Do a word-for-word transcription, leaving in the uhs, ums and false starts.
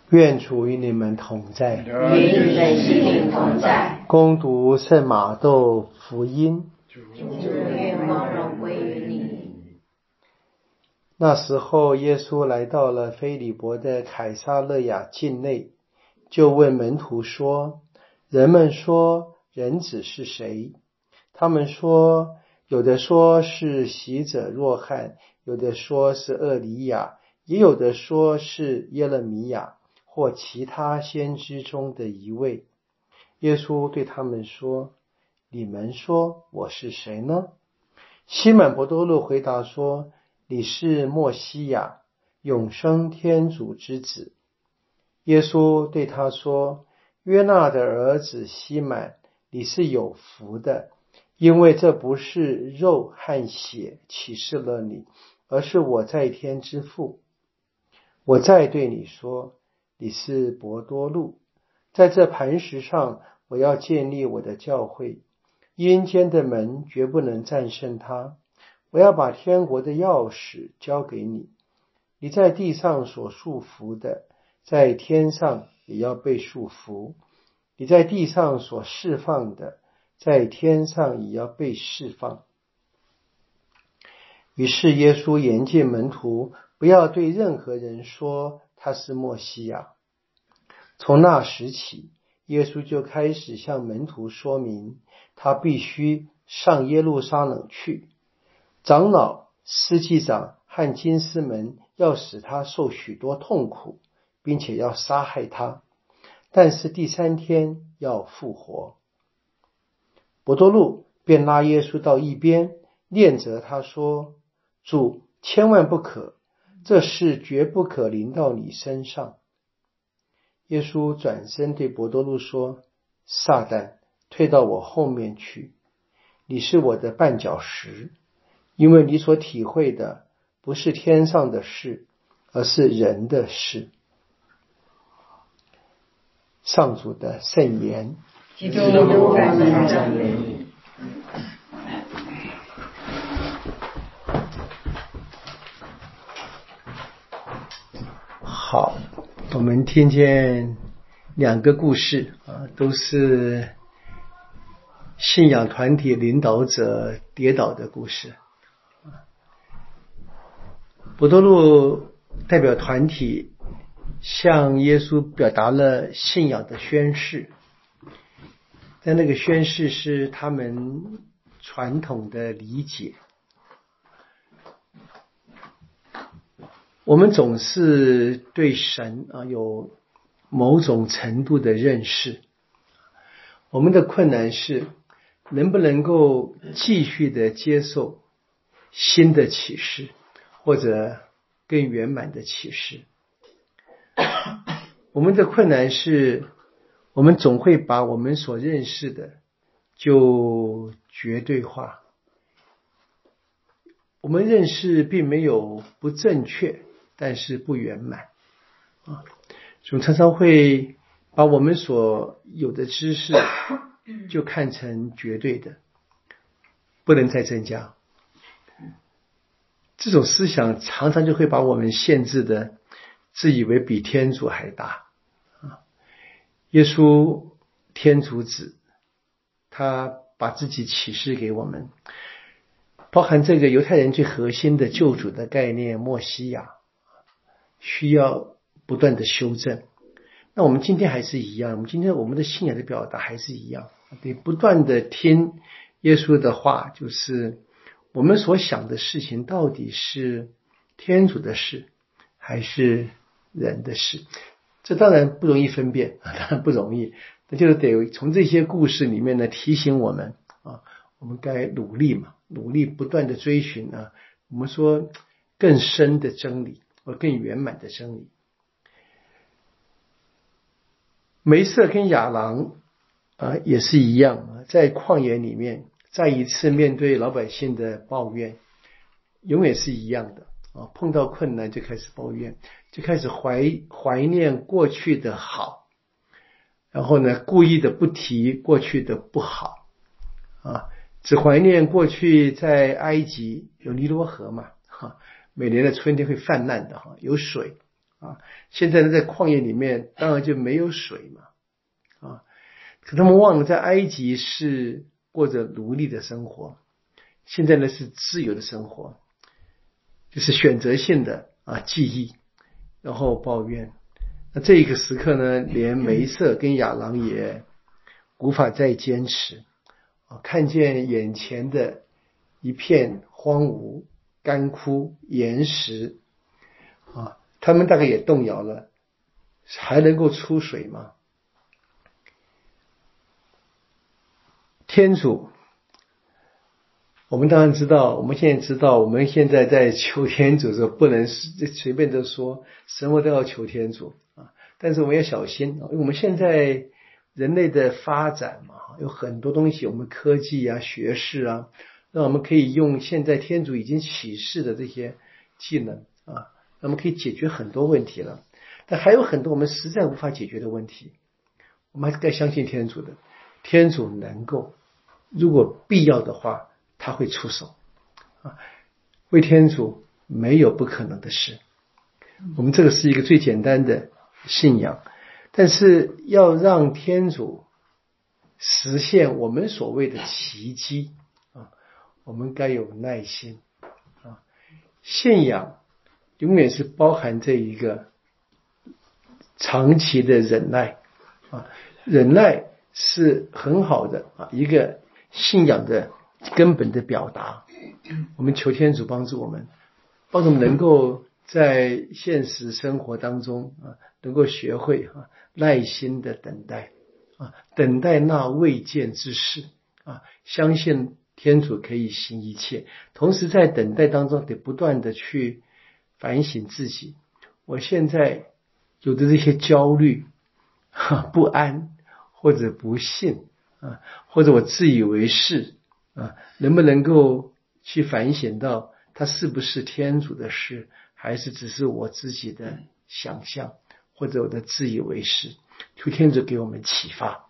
愿主与你们同在， 与你的心灵同在。 恭读圣马窦福音。 主愿光荣归于你。 那时候，耶稣来到了腓利伯的凯撒勒雅境内，就问门徒说：人们说人子是谁？他们说，有的说是洗者若翰，有的说是厄里亚，也有的说是耶勒米亚或其他先知中的一位。耶稣对他们说：你们说我是谁呢？西满伯多禄回答说：你是默西亚，永生天主之子。耶稣对他说：约纳的儿子西满，你是有福的，因为这不是肉和血启示了你，而是我在天之父。我再对你说，你是伯多禄，在这磐石上我要建立我的教会，阴间的门绝不能战胜它。我要把天国的钥匙交给你，你在地上所束缚的，在天上也要被束缚；你在地上所释放的，在天上也要被释放。于是耶稣严禁门徒不要对任何人说他是默西亚。从那时起，耶稣就开始向门徒说明，他必须上耶路撒冷去，长老、司祭长和经师们要使他受许多痛苦，并且要杀害他，但是第三天要复活。伯多禄便拉耶稣到一边，念责他说：主，千万不可，这事绝不可临到你身上。耶稣转身对伯多禄说：撒旦，退到我后面去，你是我的绊脚石，因为你所体会的不是天上的事，而是人的事。上主的圣言。 基督感恩赞美你。 好，我们听见两个故事啊，都是信仰团体领导者跌倒的故事。伯多禄代表团体向耶稣表达了信仰的宣誓，但那个宣誓是他们传统的理解。我们总是对神啊有某种程度的认识，我们的困难是能不能够继续的接受新的启示，或者更圆满的启示。我们的困难是我们总会把我们所认识的就绝对化。我们认识并没有不正确，但是不圆满啊，总常常会把我们所有的知识就看成绝对的，不能再增加。这种思想常常就会把我们限制的自以为比天主还大啊！耶稣天主子，他把自己启示给我们，包含这个犹太人最核心的救主的概念默西亚，需要不断的修正。那我们今天还是一样，我们今天我们的信仰的表达还是一样，得不断的听耶稣的话，就是我们所想的事情到底是天主的事还是人的事。这当然不容易分辨，当然不容易，那就是得从这些故事里面呢提醒我们啊，我们该努力嘛，努力不断的追寻啊，我们说更深的真理或更圆满的真理。梅瑟跟亚郎啊也是一样，在旷野里面再一次面对老百姓的抱怨，永远是一样的啊，碰到困难就开始抱怨，就开始怀怀念过去的好，然后呢故意的不提过去的不好啊，只怀念过去在埃及有尼罗河嘛哈，每年的春天会泛滥的哈，有水啊。现在呢，在旷野里面当然就没有水嘛啊。可他们忘了，在埃及是过着奴隶的生活，现在呢是自由的生活，就是选择性的啊记忆，然后抱怨。那这一个时刻呢，连梅瑟跟亚郎也无法再坚持啊，看见眼前的一片荒芜、干枯、岩石啊，他们大概也动摇了，还能够出水吗？天主，我们当然知道，我们现在知道，我们现在在求天主的时候，不能随便的说什么都要求天主啊。但是我们要小心，因为我们现在人类的发展嘛，有很多东西，我们科技啊、学识啊，让我们可以用现在天主已经启示的这些技能啊，那么可以解决很多问题了。但还有很多我们实在无法解决的问题，我们还是该相信天主的，天主能够，如果必要的话，他会出手啊。为天主没有不可能的事，我们这个是一个最简单的信仰，但是要让天主实现我们所谓的奇迹啊，我们该有耐心啊。信仰永远是包含这一个长期的忍耐啊，忍耐是很好的啊一个信仰的根本的表达。我们求天主帮助我们，帮助我们能够在现实生活当中啊，能够学会啊耐心的等待啊，等待那未见之事啊，相信天主可以行一切。同时在等待当中得不断的去反省自己，我现在有的这些焦虑、不安或者不信啊，或者我自以为是啊，能不能够去反省到它是不是天主的事，还是只是我自己的想象或者我的自以为是？求天主给我们启发。